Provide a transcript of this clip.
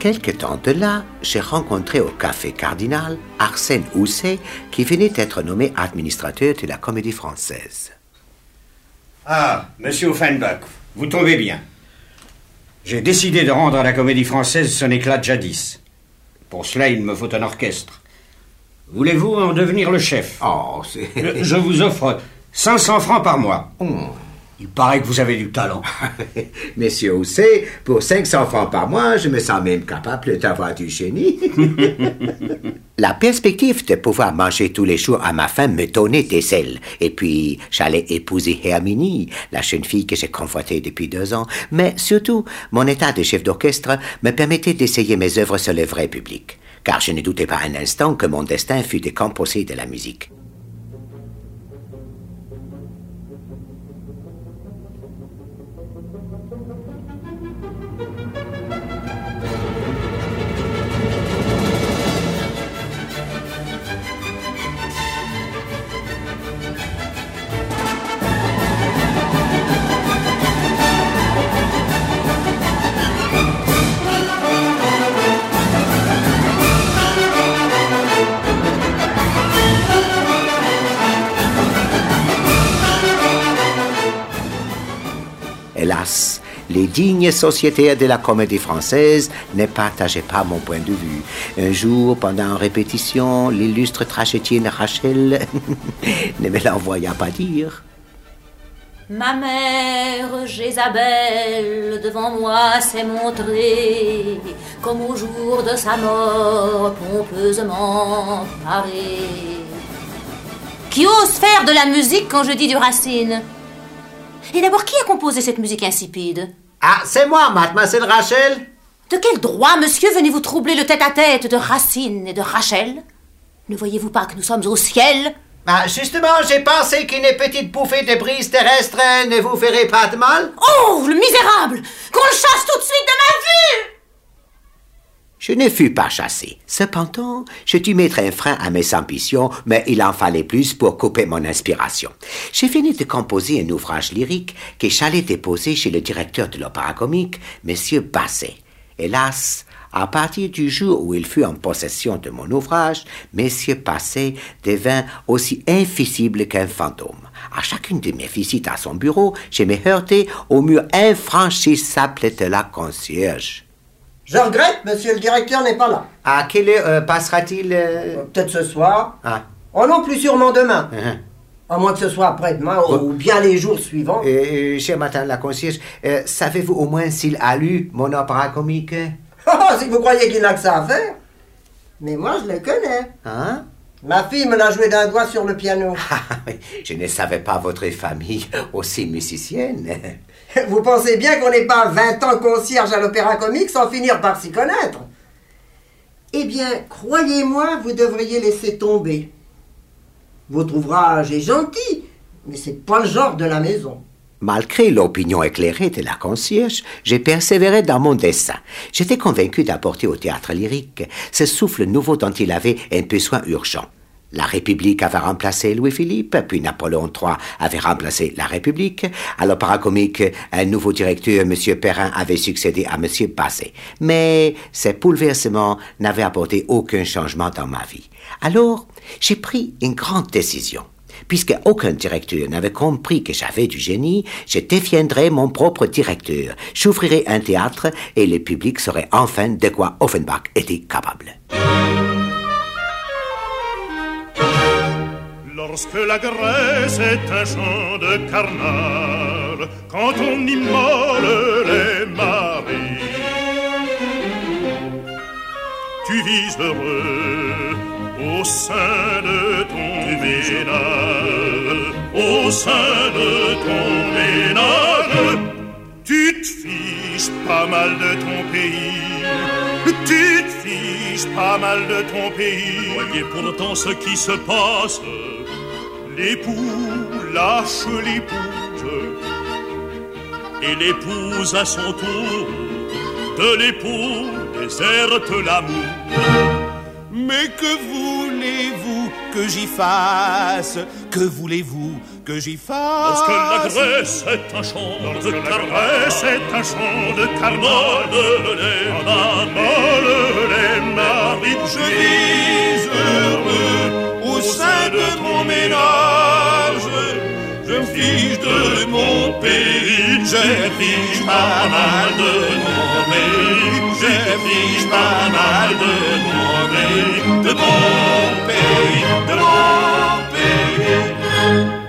quelque temps de là, j'ai rencontré au Café Cardinal Arsène Housset, qui venait d'être nommé administrateur de la Comédie Française. Ah, monsieur Offenbach, vous tombez bien. J'ai décidé de rendre à la Comédie Française son éclat de jadis. Pour cela, il me faut un orchestre. Voulez-vous en devenir le chef? Oh, c'est... Je vous offre 500 francs par mois. Il paraît que vous avez du talent. Monsieur Housset, pour 500 francs par mois, je me sens même capable d'avoir du génie. La perspective de pouvoir manger tous les jours à ma faim me donnait des ailes. Et puis, j'allais épouser Herminie, la jeune fille que j'ai convoitée depuis 2 ans. Mais surtout, mon état de chef d'orchestre me permettait d'essayer mes œuvres sur le vrai public. Car je ne doutais pas un instant que mon destin fût de composer de la musique. Hélas, les dignes sociétaires de la Comédie Française ne partageaient pas mon point de vue. Un jour, pendant une répétition, l'illustre tragédienne Rachel ne me l'envoya pas dire. Ma mère, Jézabel, devant moi s'est montrée, comme au jour de sa mort, pompeusement parée. Qui ose faire de la musique quand je dis du Racine? Et d'abord, qui a composé cette musique insipide? Ah, c'est moi, mademoiselle Rachel. De quel droit, monsieur, venez-vous troubler le tête-à-tête de Racine et de Rachel? Ne voyez-vous pas que nous sommes au ciel? Ah, justement, j'ai pensé qu'une petite bouffée de brise terrestre ne vous ferait pas de mal. Oh, le misérable! Qu'on le chasse tout de suite de ma vue! Je ne fus pas chassé. Cependant, je dus mettre un frein à mes ambitions, mais il en fallait plus pour couper mon inspiration. J'ai fini de composer un ouvrage lyrique que j'allais déposer chez le directeur de l'Opéra-Comique, M. Basset. Hélas, à partir du jour où il fut en possession de mon ouvrage, M. Basset devint aussi invisible qu'un fantôme. À chacune de mes visites à son bureau, je me heurtais au mur infranchissable de la concierge. Je regrette, monsieur le directeur n'est pas là. À quelle heure passera-t-il Peut-être ce soir. Ah. Oh non, plus sûrement demain. À moins que ce soit après-demain ou bien les jours suivants. Chère madame la concierge, savez-vous au moins s'il a lu mon Opéra-Comique? Oh, si vous croyez qu'il n'a que ça à faire. Mais moi, je le connais. Hein? Ma fille me l'a joué d'un doigt sur le piano. Je ne savais pas votre famille aussi musicienne. Vous pensez bien qu'on n'est pas 20 ans concierge à l'Opéra-Comique sans finir par s'y connaître? Eh bien, croyez-moi, vous devriez laisser tomber. Votre ouvrage est gentil, mais c'est pas le genre de la maison. Malgré l'opinion éclairée de la concierge, j'ai persévéré dans mon dessein. J'étais convaincu d'apporter au théâtre lyrique ce souffle nouveau dont il avait un besoin urgent. La République avait remplacé Louis-Philippe, puis Napoléon III avait remplacé la République. À l'Opéra-Comique, un nouveau directeur, M. Perrin, avait succédé à M. Basset. Mais ces bouleversements n'avaient apporté aucun changement dans ma vie. Alors, j'ai pris une grande décision. Puisque aucun directeur n'avait compris que j'avais du génie, je deviendrais mon propre directeur. J'ouvrirais un théâtre et le public saurait enfin de quoi Offenbach était capable. Lorsque la Grèce est un champ de carnage, quand on immole les maris, tu vis heureux au sein de ton ménage, au sein de ton ménage, tu te fiches pas mal de ton pays, tu te fiches pas mal de ton pays. Voyez pourtant ce qui se passe. L'époux lâche l'épouse, et l'épouse à son tour, de l'époux déserte l'amour. Mais que voulez-vous que j'y fasse? Que voulez-vous que j'y fasse? Lorsque la Grèce est un champ de Grèce est un champ de carbone, les maris, je vis heureux au sein de mon ménage. Je me fiche de mon pays, je fiche pas mal de mon pays, je fiche pas mal de mon pays, de mon pays, de mon pays.